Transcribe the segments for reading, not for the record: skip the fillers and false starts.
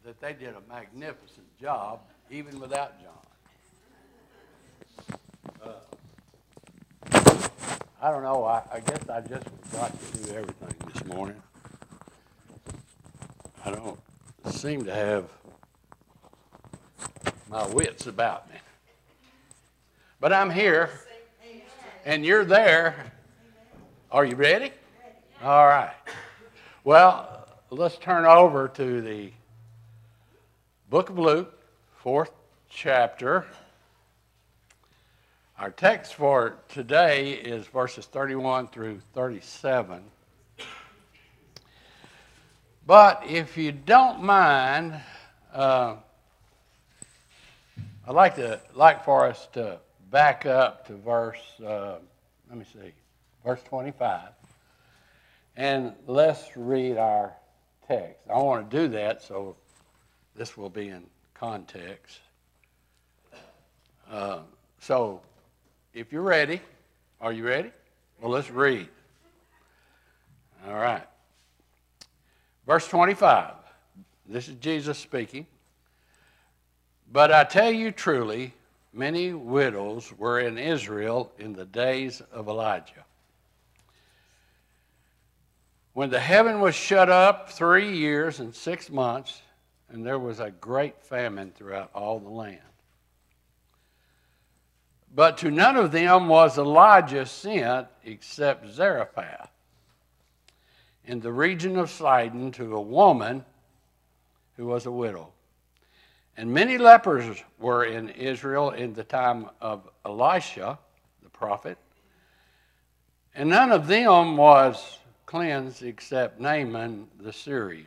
that they did a magnificent job, even without John. I don't know. I guess I just forgot to do everything this morning. I don't seem to have my wits about me. But I'm here, and you're there. Are you ready? All right. Well, let's turn over to the book of Luke, 4th chapter. Our text for today is verses 31 through 37. But if you don't mind, I'd like for us to back up to verse 25. And let's read our text. I want to do that, so this will be in context. So, if you're ready, are you ready? Well, let's read. All right. Verse 25. This is Jesus speaking. But I tell you truly, many widows were in Israel in the days of Elijah, when the heaven was shut up 3 years and 6 months, and there was a great famine throughout all the land. But to none of them was Elijah sent except Zarephath, in the region of Sidon, to a woman who was a widow. And many lepers were in Israel in the time of Elisha, the prophet, and none of them was cleansed except Naaman the Syrian.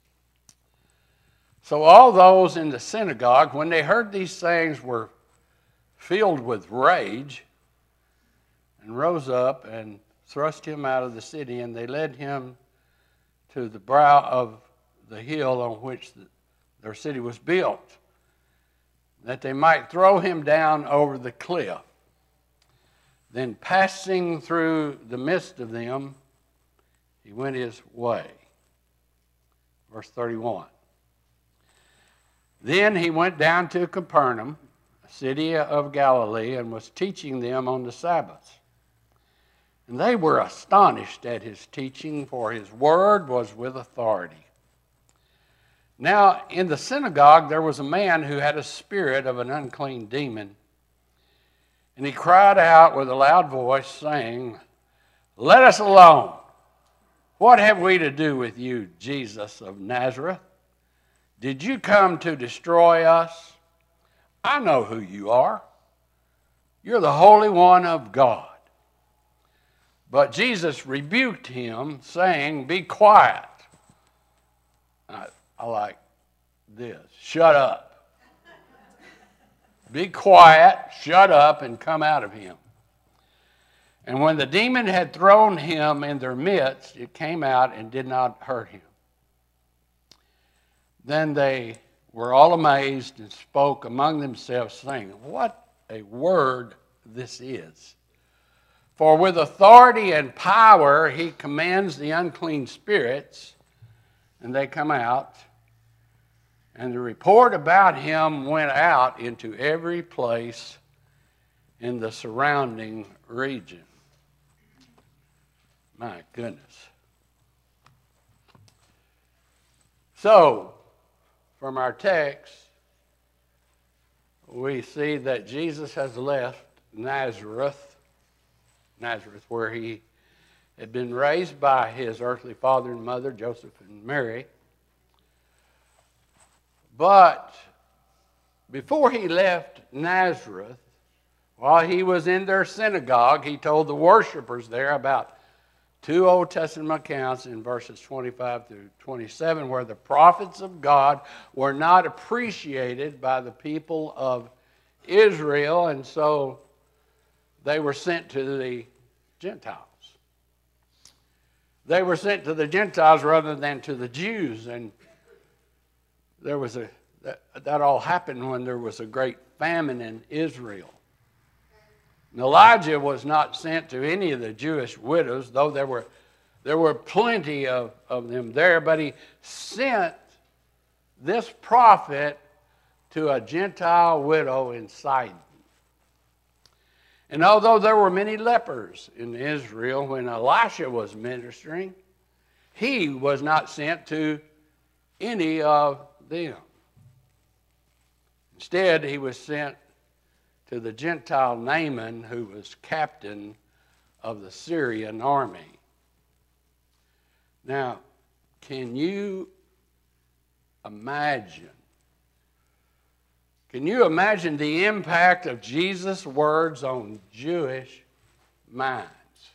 So all those in the synagogue, when they heard these things, were filled with rage, and rose up and thrust him out of the city, and they led him to the brow of the hill on which their city was built, that they might throw him down over the cliff. Then passing through the midst of them, he went his way. Verse 31. Then he went down to Capernaum, a city of Galilee, and was teaching them on the Sabbath. And they were astonished at his teaching, for his word was with authority. Now in the synagogue there was a man who had a spirit of an unclean demon, and he cried out with a loud voice, saying, "Let us alone. What have we to do with you, Jesus of Nazareth? Did you come to destroy us? I know who you are. You're the Holy One of God." But Jesus rebuked him, saying, "Be quiet." I like this. Shut up. Be quiet, shut up, and come out of him. And when the demon had thrown him in their midst, it came out and did not hurt him. Then they were all amazed and spoke among themselves, saying, "What a word this is. For with authority and power he commands the unclean spirits, and they come out." And the report about him went out into every place in the surrounding region. My goodness. So, from our text, we see that Jesus has left Nazareth, where he had been raised by his earthly father and mother, Joseph and Mary. But before he left Nazareth, while he was in their synagogue, he told the worshipers there about 2 Old Testament accounts in verses 25 through 27, where the prophets of God were not appreciated by the people of Israel, and so they were sent to the Gentiles. They were sent to the Gentiles rather than to the Jews, and there was that all happened when there was a great famine in Israel. And Elijah was not sent to any of the Jewish widows, though there were plenty of them there, but he sent this prophet to a Gentile widow in Sidon. And although there were many lepers in Israel when Elisha was ministering, he was not sent to any of them. Instead, he was sent to the Gentile Naaman, who was captain of the Syrian army. Now, can you imagine? Can you imagine the impact of Jesus' words on Jewish minds?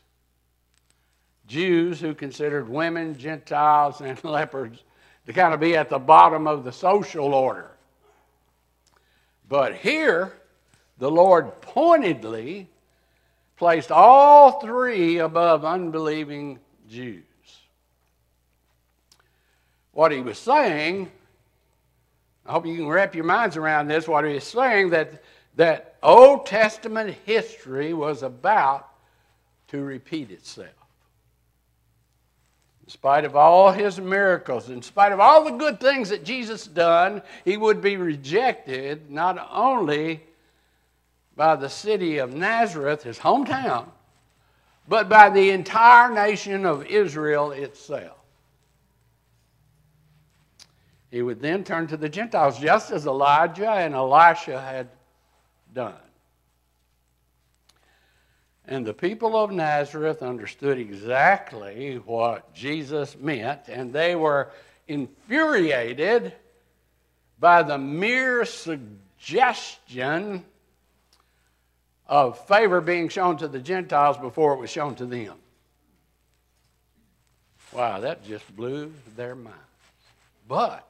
Jews who considered women, Gentiles, and lepers to kind of be at the bottom of the social order. But here, the Lord pointedly placed all three above unbelieving Jews. What he was saying, I hope you can wrap your minds around this, what he was saying, that Old Testament history was about to repeat itself. In spite of all his miracles, in spite of all the good things that Jesus done, he would be rejected not only by the city of Nazareth, his hometown, but by the entire nation of Israel itself. He would then turn to the Gentiles, just as Elijah and Elisha had done. And the people of Nazareth understood exactly what Jesus meant, and they were infuriated by the mere suggestion of favor being shown to the Gentiles before it was shown to them. Wow, that just blew their minds. But,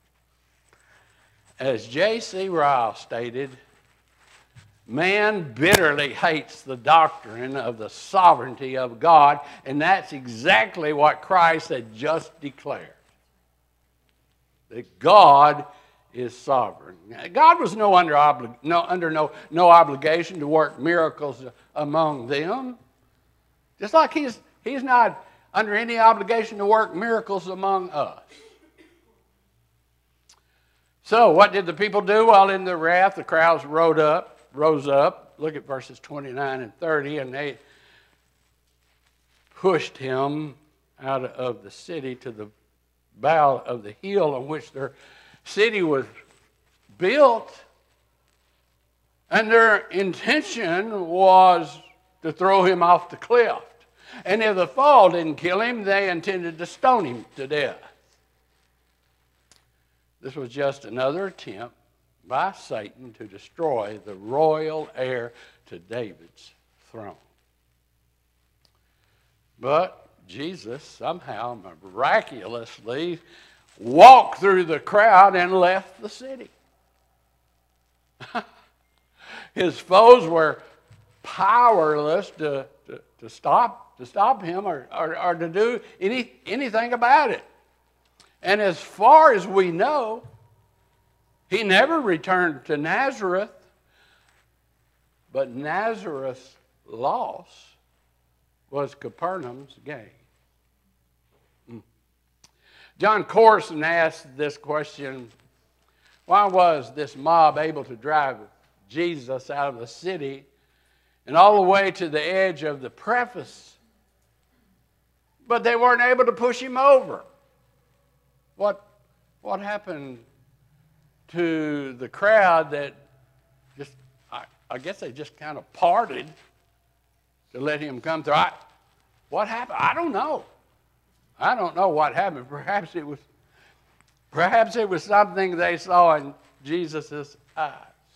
as J.C. Ryle stated, man bitterly hates the doctrine of the sovereignty of God, and that's exactly what Christ had just declared. That God is sovereign. God was under no obligation to work miracles among them. Just like he's not under any obligation to work miracles among us. So what did the people do? While in the wrath, the crowds rose up. Look at verses 29 and 30, and they pushed him out of the city to the bow of the hill on which their city was built, and their intention was to throw him off the cliff. And if the fall didn't kill him, they intended to stone him to death. This was just another attempt by Satan to destroy the royal heir to David's throne. But Jesus somehow miraculously walked through the crowd and left the city. His foes were powerless to stop him or to do anything about it. And as far as we know, he never returned to Nazareth, but Nazareth's loss was Capernaum's gain. John Corson asked this question: why was this mob able to drive Jesus out of the city and all the way to the edge of the precipice, but they weren't able to push him over? What happened to the crowd that just, I guess they just kind of parted to let him come through? What happened? I don't know. I don't know what happened. Perhaps it was something they saw in Jesus' eyes.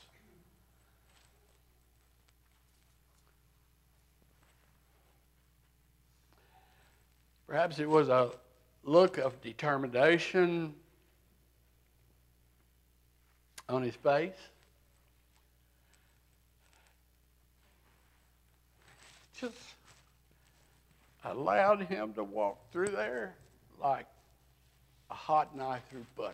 Perhaps it was a look of determination on his face. Just allowed him to walk through there like a hot knife through butter.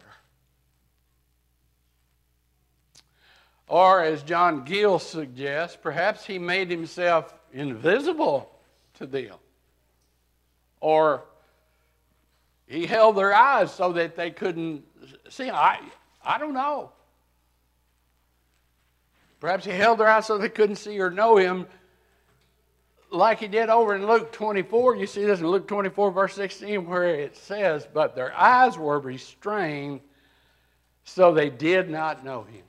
Or, as John Gill suggests, perhaps he made himself invisible to them. Or he held their eyes so that they couldn't See, I don't know. Perhaps he held their eyes so they couldn't see or know him, like he did over in Luke 24. You see this in Luke 24, verse 16, where it says, but their eyes were restrained, so they did not know him.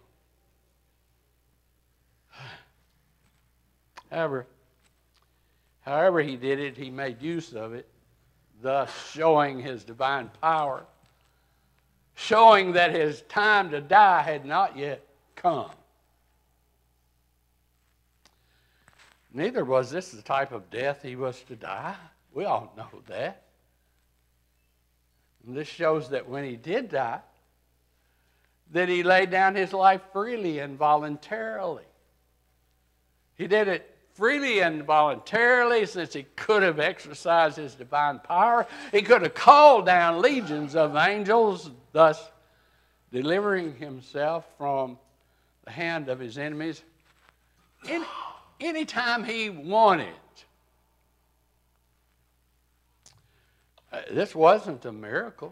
However he did it, he made use of it, thus showing his divine power, showing that his time to die had not yet come. Neither was this the type of death he was to die. We all know that. And this shows that when he did die, that he laid down his life freely and voluntarily. He did it freely and voluntarily, since he could have exercised his divine power. He could have called down legions of angels, thus delivering himself from the hand of his enemies anytime he wanted. This wasn't a miracle.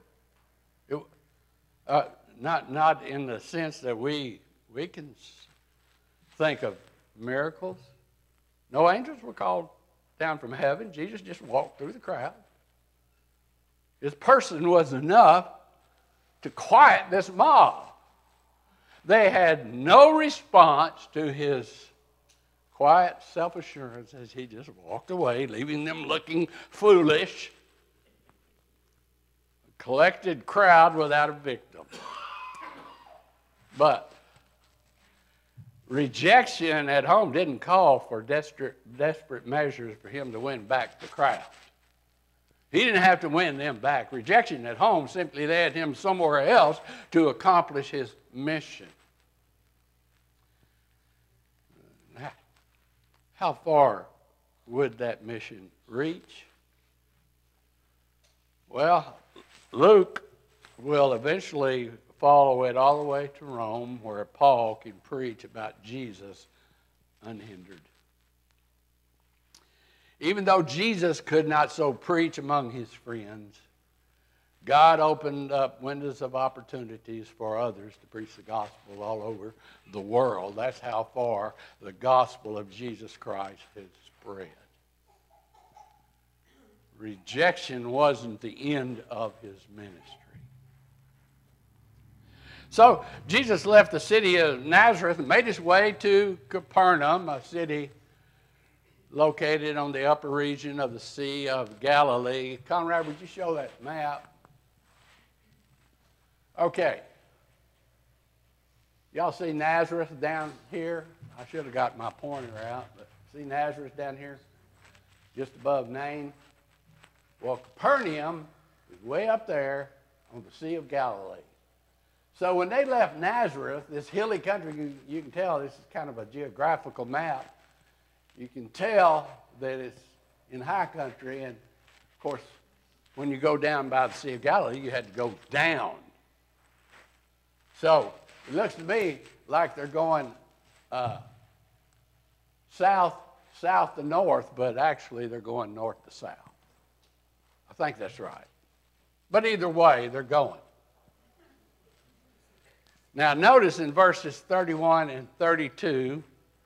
Not in the sense that we can think of miracles. No angels were called down from heaven. Jesus just walked through the crowd. His person was enough to quiet this mob. They had no response to his quiet self-assurance as he just walked away, leaving them looking foolish. A collected crowd without a victim. But rejection at home didn't call for desperate measures for him to win back the crowd. He didn't have to win them back. Rejection at home simply led him somewhere else to accomplish his mission. How far would that mission reach? Well, Luke will eventually follow it all the way to Rome, where Paul can preach about Jesus unhindered. Even though Jesus could not so preach among his friends, God opened up windows of opportunities for others to preach the gospel all over the world. That's how far the gospel of Jesus Christ has spread. Rejection wasn't the end of his ministry. So Jesus left the city of Nazareth and made his way to Capernaum, a city located on the upper region of the Sea of Galilee. Conrad, would you show that map? Okay. Y'all see Nazareth down here? I should have got my pointer out, but see Nazareth down here? Just above Nain? Well, Capernaum is way up there on the Sea of Galilee. So when they left Nazareth, this hilly country, you can tell this is kind of a geographical map. You can tell that it's in high country, and of course, when you go down by the Sea of Galilee, you had to go down. So it looks to me like they're going south to north, but actually they're going north to south. I think that's right. But either way, they're going. Now notice in verses 31 and 32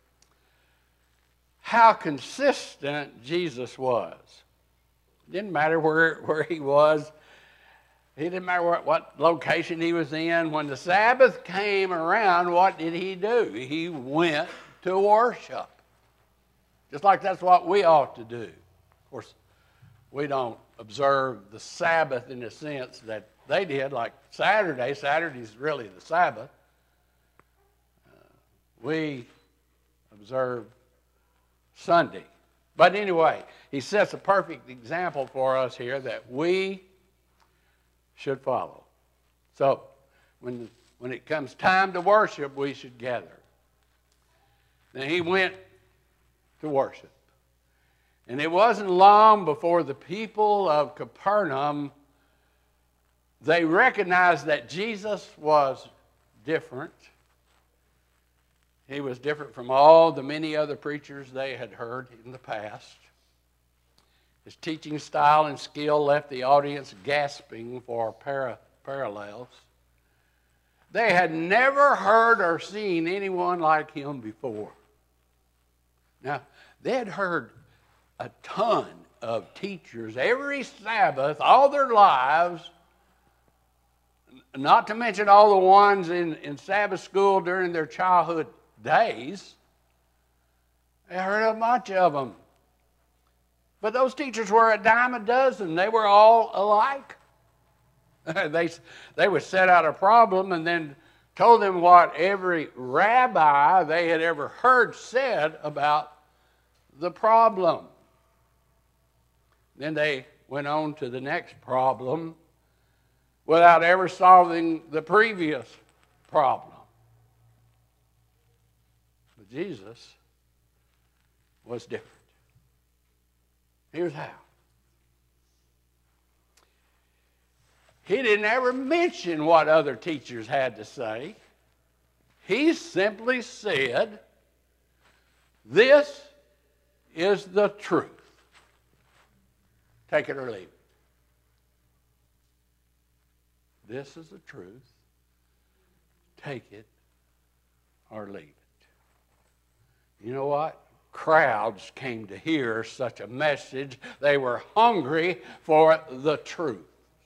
how consistent Jesus was. It didn't matter where he was. It didn't matter what location he was in. When the Sabbath came around, what did he do? He went to worship. Just like that's what we ought to do. Of course, we don't observe the Sabbath in the sense that they did, like Saturday. Saturday's really the Sabbath. We observe Sunday. But anyway, he sets a perfect example for us here that we should follow. So, when it comes time to worship, we should gather. Then he went to worship. And it wasn't long before the people of Capernaum, they recognized that Jesus was different. He was different from all the many other preachers they had heard in the past. His teaching style and skill left the audience gasping for parallels. They had never heard or seen anyone like him before. Now, they had heard a ton of teachers every Sabbath all their lives, not to mention all the ones in Sabbath school during their childhood days. They heard a bunch of them. But those teachers were a dime a dozen. They were all alike. They would set out a problem and then told them what every rabbi they had ever heard said about the problem. Then they went on to the next problem without ever solving the previous problem. But Jesus was different. Here's how. He didn't ever mention what other teachers had to say. He simply said, "This is the truth. Take it or leave it. This is the truth. Take it or leave it." You know what? Crowds came to hear such a message. They were hungry for the truth.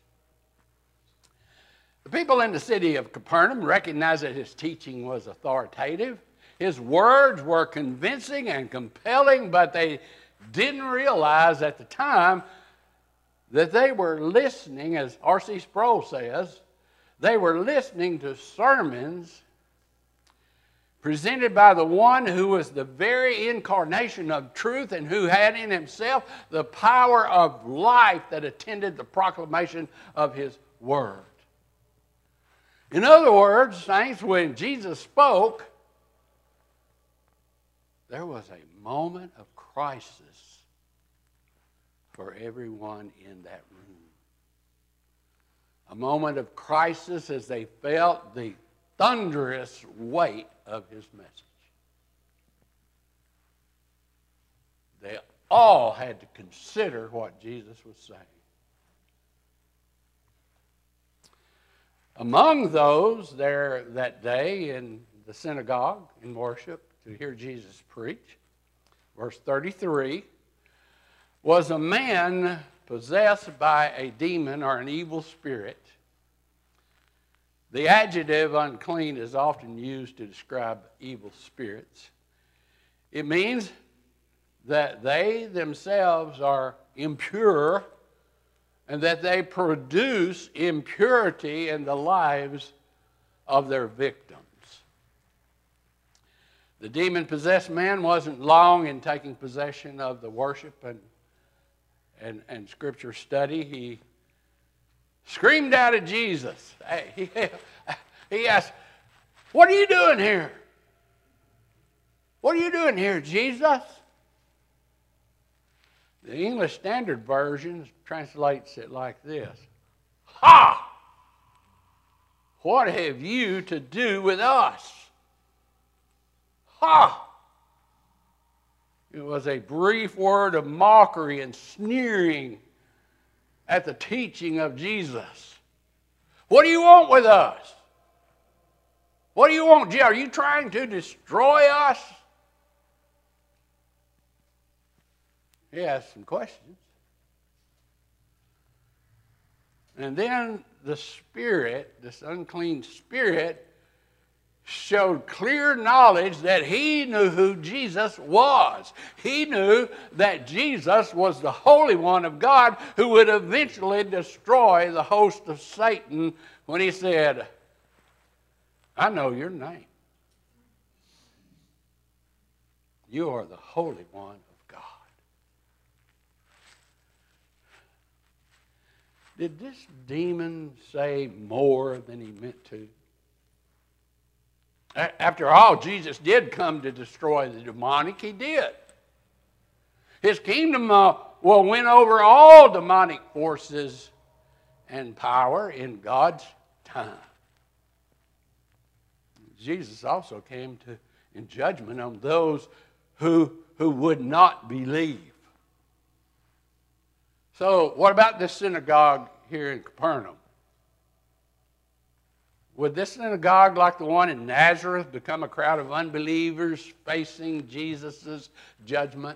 The people in the city of Capernaum recognized that his teaching was authoritative. His words were convincing and compelling, but they didn't realize at the time that they were listening, as R.C. Sproul says, they were listening to sermons presented by the one who was the very incarnation of truth and who had in himself the power of life that attended the proclamation of his word. In other words, saints, when Jesus spoke, there was a moment of crisis for everyone in that room. A moment of crisis as they felt the thunderous weight of his message. They all had to consider what Jesus was saying. Among those there that day in the synagogue in worship to hear Jesus preach, verse 33, was a man possessed by a demon or an evil spirit. The adjective unclean is often used to describe evil spirits. It means that they themselves are impure and that they produce impurity in the lives of their victims. The demon-possessed man wasn't long in taking possession of the worship and scripture study. He screamed out at Jesus. He asked, "What are you doing here? What are you doing here, Jesus?" The English Standard Version translates it like this: "Ha! What have you to do with us? Ha!" It was a brief word of mockery and sneering at the teaching of Jesus. What do you want with us? What do you want? Are you trying to destroy us? He asked some questions. And then the spirit, this unclean spirit, showed clear knowledge that he knew who Jesus was. He knew that Jesus was the Holy One of God who would eventually destroy the host of Satan when he said, "I know your name. You are the Holy One of God." Did this demon say more than he meant to? After all, Jesus did come to destroy the demonic. He did. His kingdom will win over all demonic forces and power in God's time. Jesus also came in judgment on those who would not believe. So what about this synagogue here in Capernaum? Would this synagogue, like the one in Nazareth, become a crowd of unbelievers facing Jesus' judgment?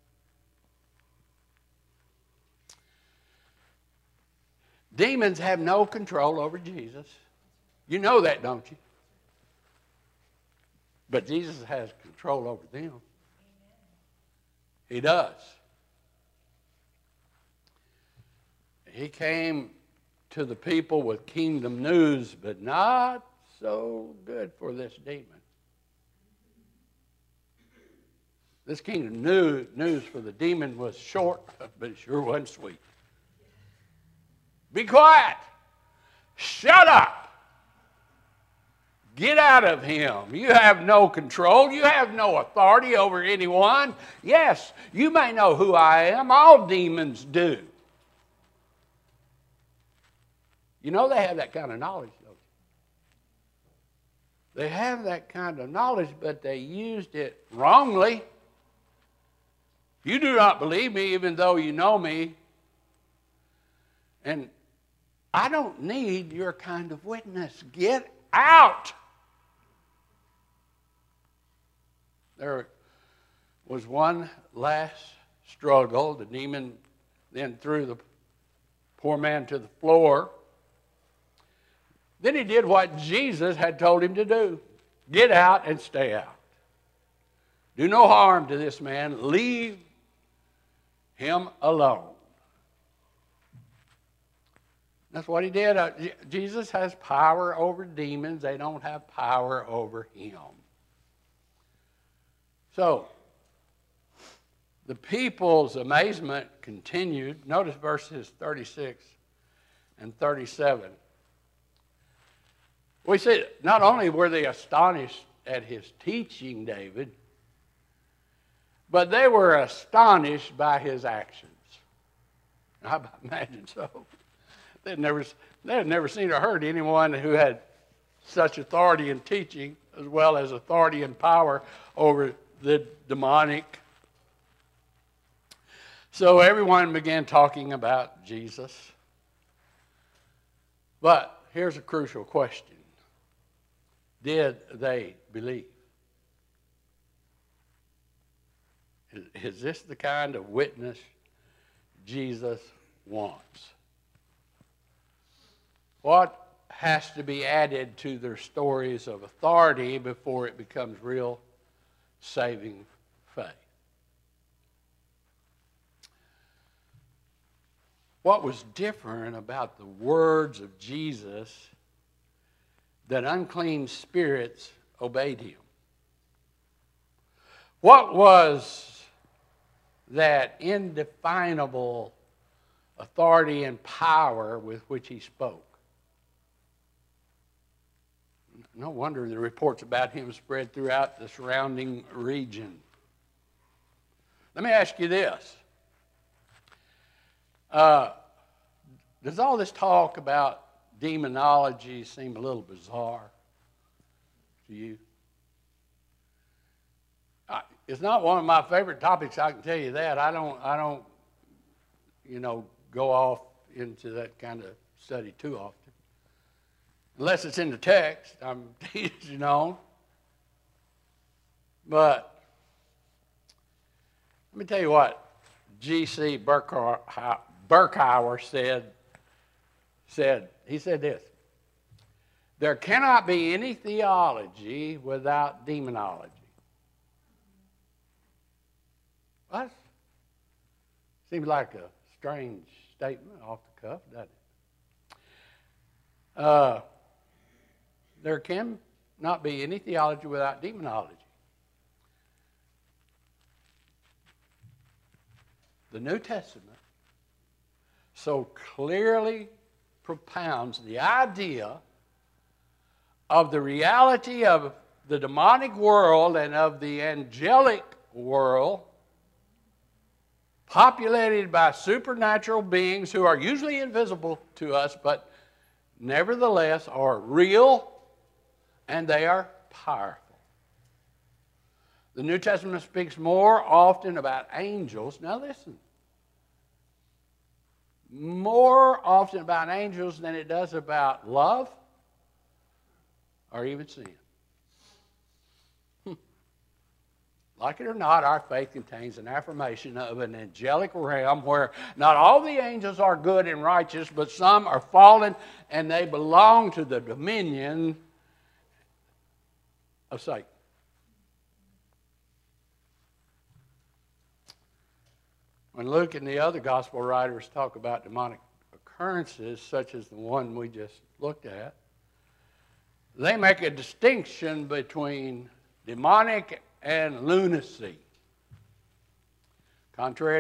Demons have no control over Jesus. You know that, don't you? But Jesus has control over them. He does. He came to the people with kingdom news, but not so good for this demon. This kingdom news for the demon was short, but it sure wasn't sweet. Be quiet. Shut up. Get out of him. You have no control. You have no authority over anyone. Yes, you may know who I am. All demons do. You know they have that kind of knowledge, don't you? They have that kind of knowledge, but they used it wrongly. You do not believe me, even though you know me. And I don't need your kind of witness. Get out. There was one last struggle. The demon then threw the poor man to the floor. Then he did what Jesus had told him to do. Get out and stay out. Do no harm to this man. Leave him alone. That's what he did. Jesus has power over demons. They don't have power over him. So, the people's amazement continued. Notice verses 36 and 37. We see not only were they astonished at his teaching, David, but they were astonished by his actions. I imagine so. They had never seen or heard anyone who had such authority in teaching as well as authority and power over the demonic. So everyone began talking about Jesus. But here's a crucial question. Did they believe? Is this the kind of witness Jesus wants? What has to be added to their stories of authority before it becomes real saving faith? What was different about the words of Jesus that unclean spirits obeyed him? What was that indefinable authority and power with which he spoke? No wonder the reports about him spread throughout the surrounding region. Let me ask you this. Does all this talk about demonology seem a little bizarre to you? It's not one of my favorite topics, I can tell you that. I don't go off into that kind of study too often. Unless it's in the text, I'm teaching on. But let me tell you what G.C. Berkouwer said. He said this: there cannot be any theology without demonology. What? Seems like a strange statement off the cuff, doesn't it? There can not be any theology without demonology. The New Testament so clearly propounds the idea of the reality of the demonic world and of the angelic world populated by supernatural beings who are usually invisible to us, but nevertheless are real and they are powerful. The New Testament speaks more often about angels. Now listen. More often about angels than it does about love, or even sin. Like it or not, our faith contains an affirmation of an angelic realm where not all the angels are good and righteous, but some are fallen and they belong to the dominion of Satan. When Luke and the other gospel writers talk about demonic occurrences, such as the one we just looked at, they make a distinction between demonic and lunacy. Contrary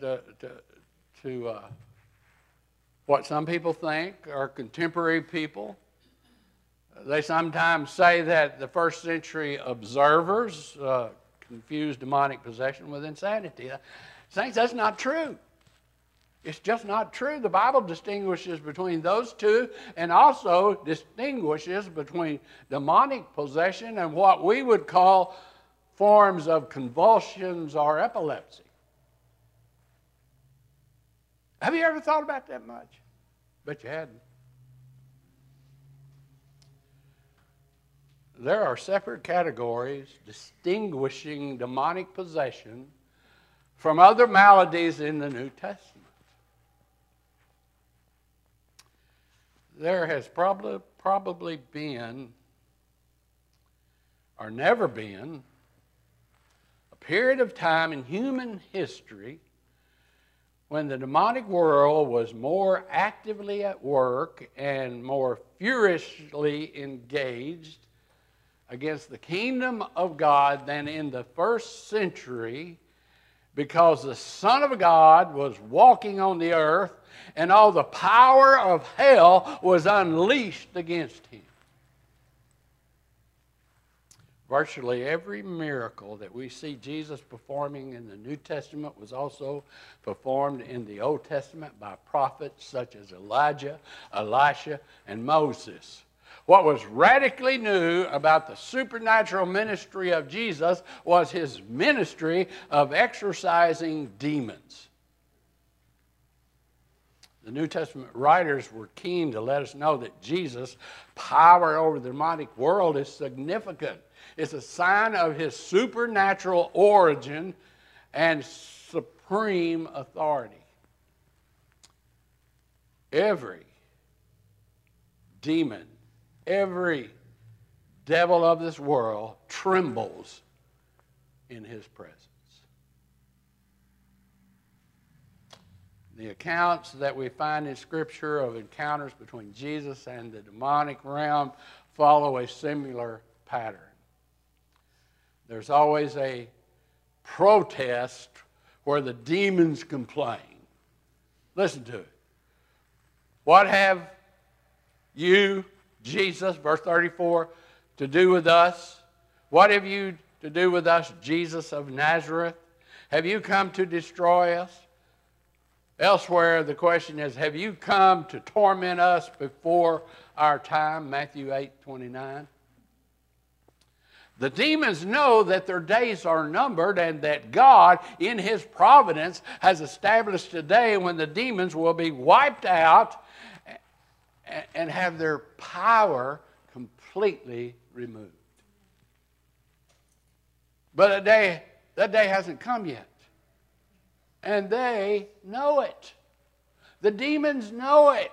to what some people think, or contemporary people, they sometimes say that the first century observers confused demonic possession with insanity. Saints, that's not true. It's just not true. The Bible distinguishes between those two and also distinguishes between demonic possession and what we would call forms of convulsions or epilepsy. Have you ever thought about that much? Bet you hadn't. There are separate categories distinguishing demonic possession from other maladies in the New Testament. There has probably been, or never been, a period of time in human history when the demonic world was more actively at work and more furiously engaged against the kingdom of God than in the first century, because the Son of God was walking on the earth and all the power of hell was unleashed against him. Virtually every miracle that we see Jesus performing in the New Testament was also performed in the Old Testament by prophets such as Elijah, Elisha, and Moses. What was radically new about the supernatural ministry of Jesus was his ministry of exorcising demons. The New Testament writers were keen to let us know that Jesus' power over the demonic world is significant. It's a sign of his supernatural origin and supreme authority. Every demon, every devil of this world trembles in his presence. The accounts that we find in Scripture of encounters between Jesus and the demonic realm follow a similar pattern. There's always a protest where the demons complain. Listen to it. What have you, Jesus, verse 34, to do with us? What have you to do with us, Jesus of Nazareth? Have you come to destroy us? Elsewhere, the question is, have you come to torment us before our time? Matthew 8:29. The demons know that their days are numbered and that God, in his providence, has established a day when the demons will be wiped out and have their power completely removed. But that day hasn't come yet. And they know it. The demons know it.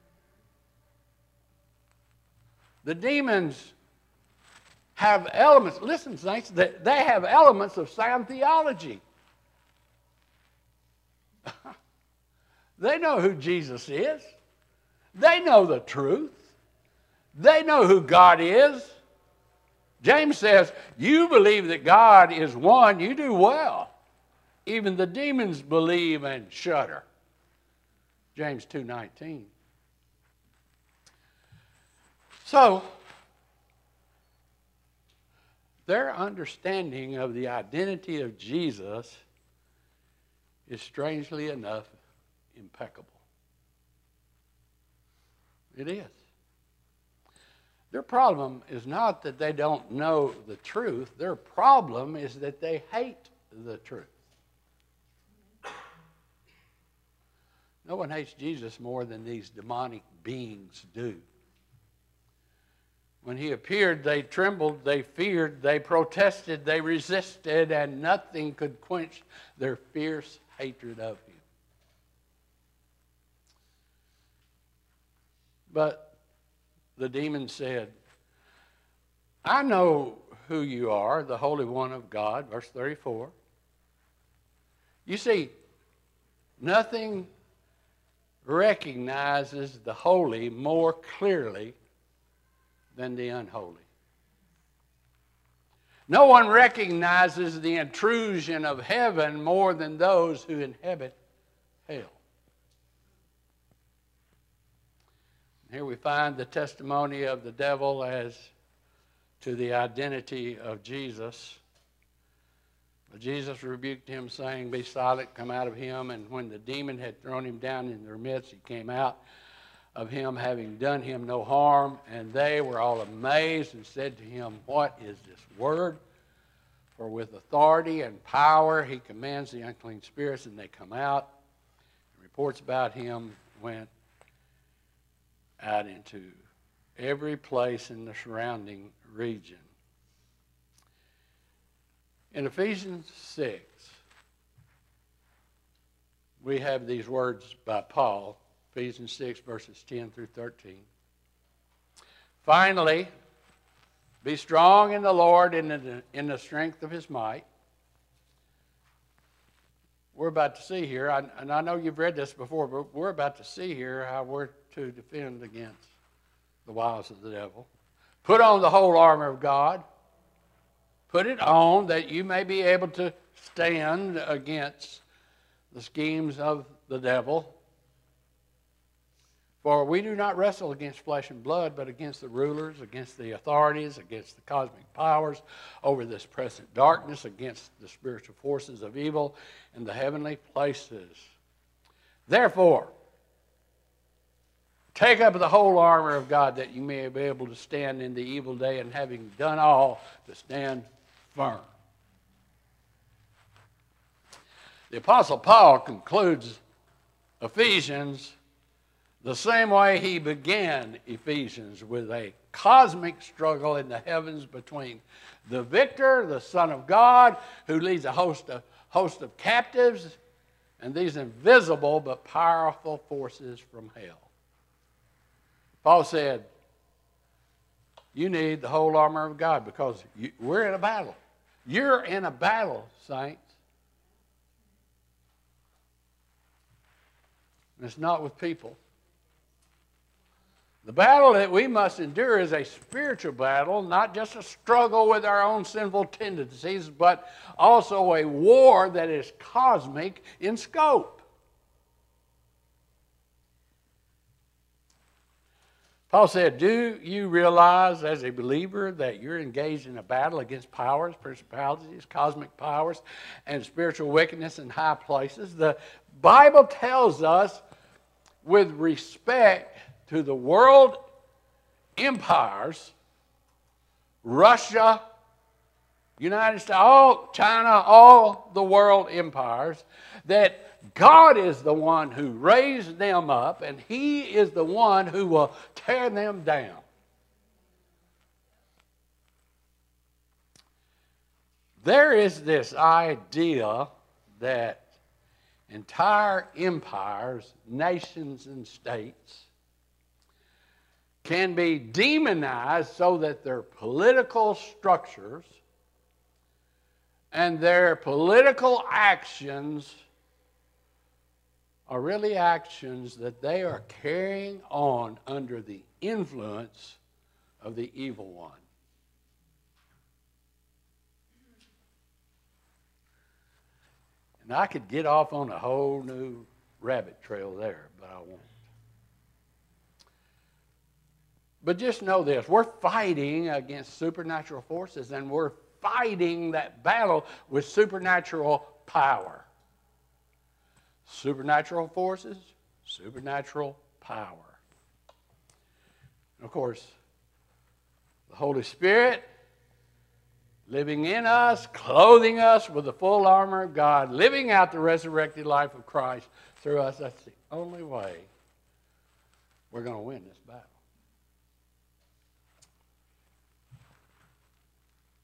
The demons have elements, listen, saints, they have elements of sound theology. They know who Jesus is. They know the truth. They know who God is. James says, you believe that God is one, you do well. Even the demons believe and shudder. James 2:19. So, their understanding of the identity of Jesus is, strangely enough, impeccable. It is. Their problem is not that they don't know the truth. Their problem is that they hate the truth. No one hates Jesus more than these demonic beings do. When he appeared, they trembled, they feared, they protested, they resisted, and nothing could quench their fierce hatred of him. But the demon said, I know who you are, the Holy One of God, verse 34. You see, nothing recognizes the holy more clearly than the unholy. No one recognizes the intrusion of heaven more than those who inhabit hell. Here we find the testimony of the devil as to the identity of Jesus. But Jesus rebuked him, saying, Be silent, come out of him. And when the demon had thrown him down in their midst, he came out of him, having done him no harm. And they were all amazed and said to him, What is this word? For with authority and power he commands the unclean spirits, and they come out. And reports about him went out into every place in the surrounding region. In Ephesians 6, we have these words by Paul, Ephesians 6, verses 10 through 13. Finally, be strong in the Lord and in the strength of his might. We're about to see here, and I know you've read this before, but we're about to see here how we're to defend against the wiles of the devil. Put on the whole armor of God. Put it on that you may be able to stand against the schemes of the devil. For we do not wrestle against flesh and blood, but against the rulers, against the authorities, against the cosmic powers over this present darkness, against the spiritual forces of evil in the heavenly places. Therefore, take up the whole armor of God that you may be able to stand in the evil day, and having done all, to stand firm. The Apostle Paul concludes Ephesians the same way he began Ephesians, with a cosmic struggle in the heavens between the victor, the Son of God, who leads a host of captives, and these invisible but powerful forces from hell. Paul said, you need the whole armor of God because we're in a battle. You're in a battle, saints. And it's not with people. The battle that we must endure is a spiritual battle, not just a struggle with our own sinful tendencies, but also a war that is cosmic in scope. Paul said, do you realize as a believer that you're engaged in a battle against powers, principalities, cosmic powers, and spiritual wickedness in high places? The Bible tells us with respect to the world empires, Russia, United States, all China, all the world empires, that God is the one who raised them up, and he is the one who will tear them down. There is this idea that entire empires, nations, and states can be demonized so that their political structures and their political actions are really actions that they are carrying on under the influence of the evil one. And I could get off on a whole new rabbit trail there, but I won't. But just know this, we're fighting against supernatural forces, and we're fighting that battle with supernatural power. Supernatural forces, supernatural power. And of course, the Holy Spirit living in us, clothing us with the full armor of God, living out the resurrected life of Christ through us. That's the only way we're going to win this battle.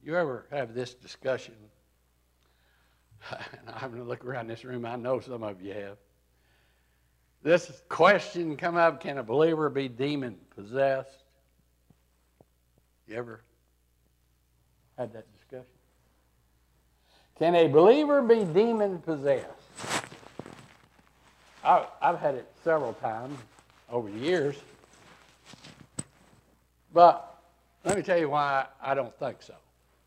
You ever have this discussion? And I'm going to look around this room. I know some of you have. This question come up, can a believer be demon possessed? You ever had that discussion? Can a believer be demon possessed? I've had it several times over the years. But let me tell you why I don't think so.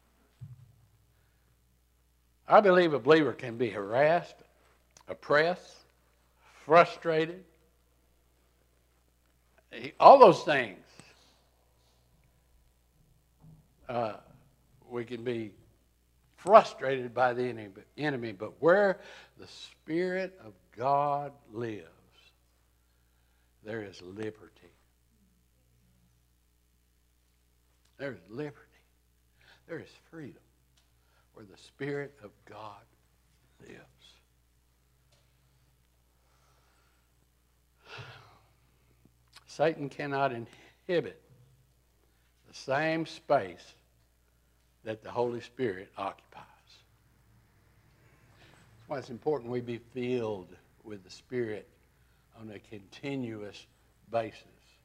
I believe a believer can be harassed, oppressed, frustrated, all those things. We can be frustrated by the enemy, but where the Spirit of God lives, there is liberty. There is liberty. There is freedom where the Spirit of God lives. Satan cannot inhibit the same space that the Holy Spirit occupies. That's why it's important we be filled with the Spirit on a continuous basis.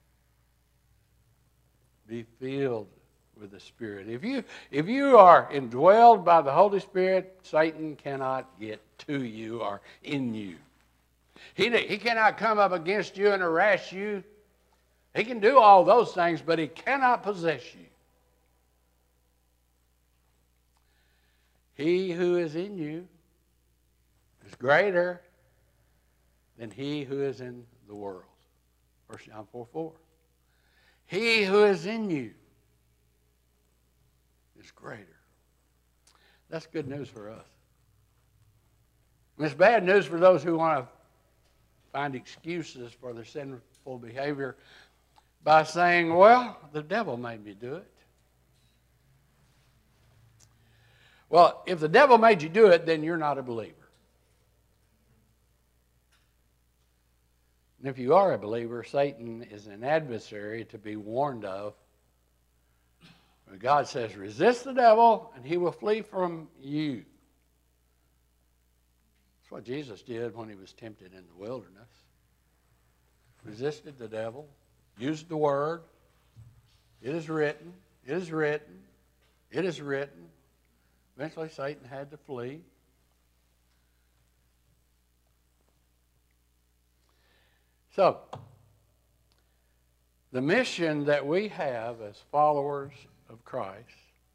Be filled with the Spirit. If you are indwelled by the Holy Spirit, Satan cannot get to you or in you. He cannot come up against you and harass you. He can do all those things, but he cannot possess you. He who is in you is greater than he who is in the world. 1 John 4:4. He who is in you is greater. That's good news for us. And it's bad news for those who want to find excuses for their sinful behavior by saying, well, the devil made me do it. Well, if the devil made you do it, then you're not a believer. And if you are a believer, Satan is an adversary to be warned of. God says, resist the devil and he will flee from you. That's what Jesus did when he was tempted in the wilderness. Resisted the devil, used the word. It is written, it is written, it is written. Eventually Satan had to flee. So, the mission that we have as followers of Christ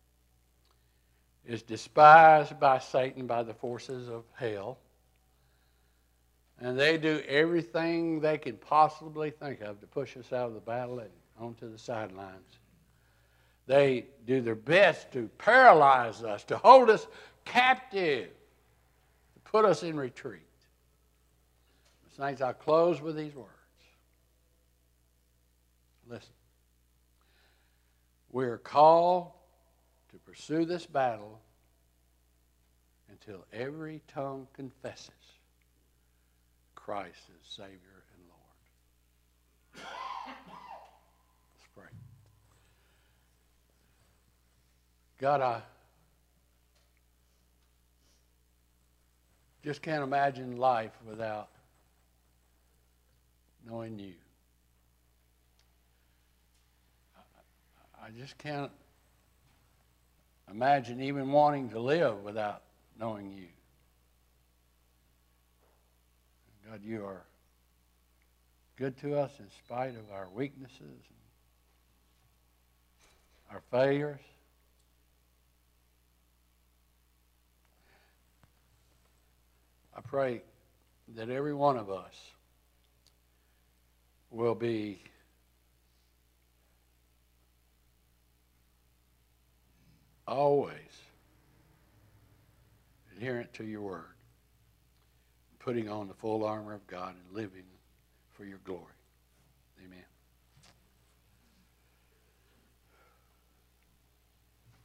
is despised by Satan, by the forces of hell. And they do everything they can possibly think of to push us out of the battle and onto the sidelines. They do their best to paralyze us, to hold us captive, to put us in retreat. Saints, I close with these words. Listen. We are called to pursue this battle until every tongue confesses Christ is Savior and Lord. Let's pray. God, I just can't imagine life without knowing you. I just can't imagine even wanting to live without knowing you. God, you are good to us in spite of our weaknesses and our failures. I pray that every one of us will be always adherent to your word, putting on the full armor of God and living for your glory. Amen.